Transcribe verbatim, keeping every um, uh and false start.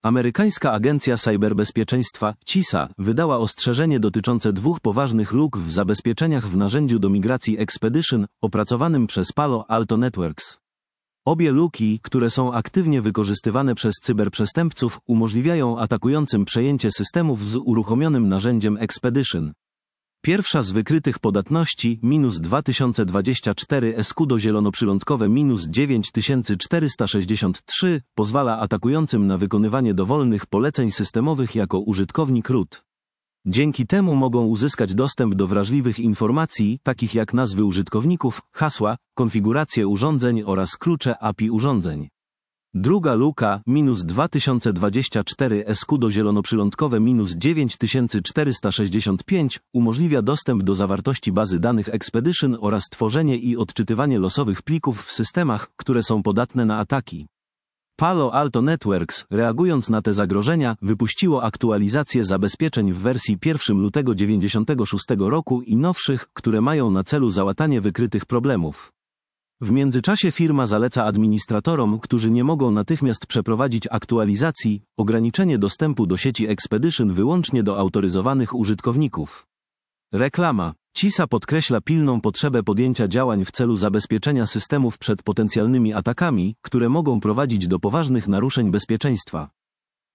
Amerykańska Agencja Cyberbezpieczeństwa, C I S A, wydała ostrzeżenie dotyczące dwóch poważnych luk w zabezpieczeniach w narzędziu do migracji Expedition, opracowanym przez Palo Alto Networks. Obie luki, które są aktywnie wykorzystywane przez cyberprzestępców, umożliwiają atakującym przejęcie systemów z uruchomionym narzędziem Expedition. Pierwsza z wykrytych podatności, minus dwa tysiące dwadzieścia cztery escudo zielonoprzylądkowe minus dziewięć tysięcy czterysta sześćdziesiąt trzy, pozwala atakującym na wykonywanie dowolnych poleceń systemowych jako użytkownik root. Dzięki temu mogą uzyskać dostęp do wrażliwych informacji, takich jak nazwy użytkowników, hasła, konfiguracje urządzeń oraz klucze A P I urządzeń. Druga luka, minus dwa tysiące dwadzieścia cztery escudo zielonoprzylądkowe minus dziewięć tysięcy czterysta sześćdziesiąt pięć, umożliwia dostęp do zawartości bazy danych Expedition oraz tworzenie i odczytywanie losowych plików w systemach, które są podatne na ataki. Palo Alto Networks, reagując na te zagrożenia, wypuściło aktualizacje zabezpieczeń w wersji pierwszego lutego dziewięćdziesiątego szóstego roku i nowszych, które mają na celu załatanie wykrytych problemów. W międzyczasie firma zaleca administratorom, którzy nie mogą natychmiast przeprowadzić aktualizacji, ograniczenie dostępu do sieci Expedition wyłącznie do autoryzowanych użytkowników. Reklama. C I S A podkreśla pilną potrzebę podjęcia działań w celu zabezpieczenia systemów przed potencjalnymi atakami, które mogą prowadzić do poważnych naruszeń bezpieczeństwa.